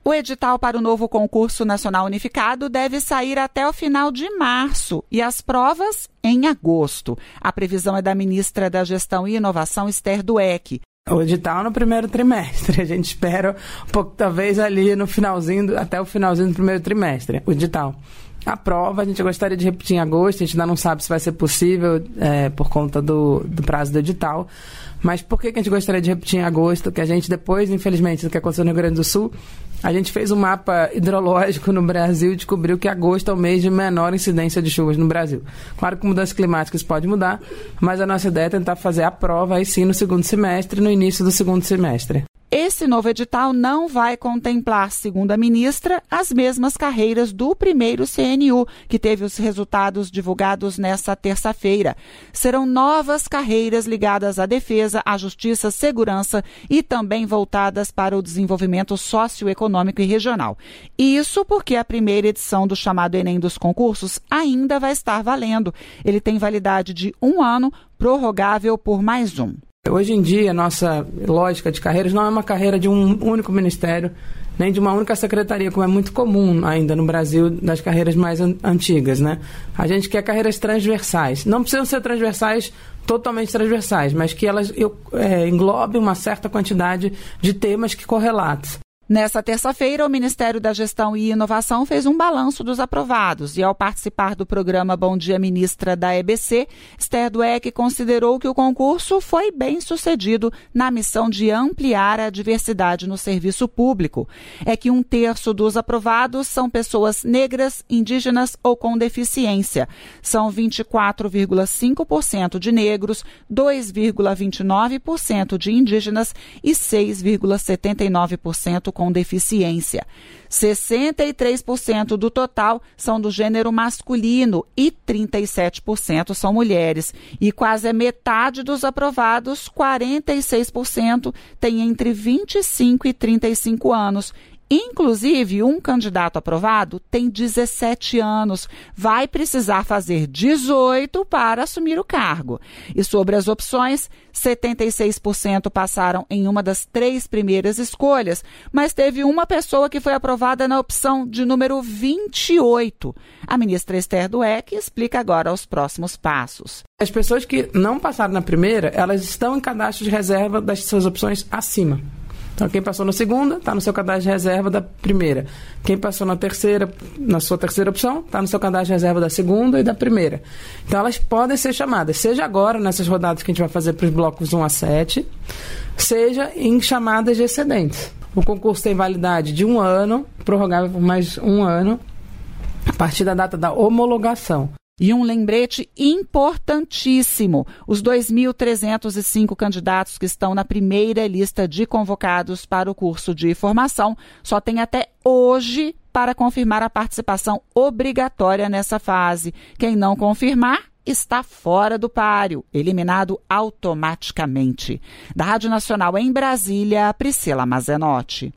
O edital para o novo concurso nacional unificado deve sair até o final de março e as provas em agosto. A previsão é da ministra da Gestão e Inovação, Esther Dweck. O edital no primeiro trimestre, a gente espera um pouco, talvez ali no finalzinho, até o finalzinho do primeiro trimestre, o edital. A prova a gente gostaria de repetir em agosto, a gente ainda não sabe se vai ser possível por conta do prazo do edital. Mas por que a gente gostaria de repetir em agosto? Que a gente depois, infelizmente, do que aconteceu no Rio Grande do Sul, a gente fez um mapa hidrológico no Brasil e descobriu que agosto é o mês de menor incidência de chuvas no Brasil. Claro que mudanças climáticas pode mudar, mas a nossa ideia é tentar fazer a prova aí sim no segundo semestre, no início do segundo semestre. Esse novo edital não vai contemplar, segundo a ministra, as mesmas carreiras do primeiro CNU, que teve os resultados divulgados nesta terça-feira. Serão novas carreiras ligadas à defesa, à justiça, segurança e também voltadas para o desenvolvimento socioeconômico e regional. Isso porque a primeira edição do chamado Enem dos concursos ainda vai estar valendo. Ele tem validade de 1 ano, prorrogável por mais 1. Hoje em dia, a nossa lógica de carreiras não é uma carreira de um único ministério, nem de uma única secretaria, como é muito comum ainda no Brasil, das carreiras mais antigas, né? A gente quer carreiras transversais. Não precisam ser transversais, totalmente transversais, mas que elas englobem uma certa quantidade de temas que correlatos. Nessa terça-feira, o Ministério da Gestão e Inovação fez um balanço dos aprovados e, ao participar do programa Bom Dia Ministra da EBC, Esther Dweck considerou que o concurso foi bem sucedido na missão de ampliar a diversidade no serviço público. É que 1/3 dos aprovados são pessoas negras, indígenas ou com deficiência. São 24,5% de negros, 2,29% de indígenas e 6,79% com deficiência. 63% do total são do gênero masculino e 37% são mulheres. E quase a metade dos aprovados, 46%, tem entre 25 e 35 anos. Inclusive, um candidato aprovado tem 17 anos, vai precisar fazer 18 para assumir o cargo. E sobre as opções, 76% passaram em uma das 3 primeiras escolhas, mas teve uma pessoa que foi aprovada na opção de número 28. A ministra Esther Dweck explica agora os próximos passos. As pessoas que não passaram na primeira, elas estão em cadastro de reserva das suas opções acima. Então, quem passou na segunda, está no seu cadastro de reserva da primeira. Quem passou na terceira, na sua terceira opção, está no seu cadastro de reserva da segunda e da primeira. Então, elas podem ser chamadas, seja agora, nessas rodadas que a gente vai fazer para os blocos 1 a 7, seja em chamadas de excedentes. O concurso tem validade de 1 ano, prorrogável por mais 1 ano, a partir da data da homologação. E um lembrete importantíssimo: os 2.305 candidatos que estão na primeira lista de convocados para o curso de formação só têm até hoje para confirmar a participação obrigatória nessa fase. Quem não confirmar está fora do páreo, eliminado automaticamente. Da Rádio Nacional em Brasília, Priscila Mazenotti.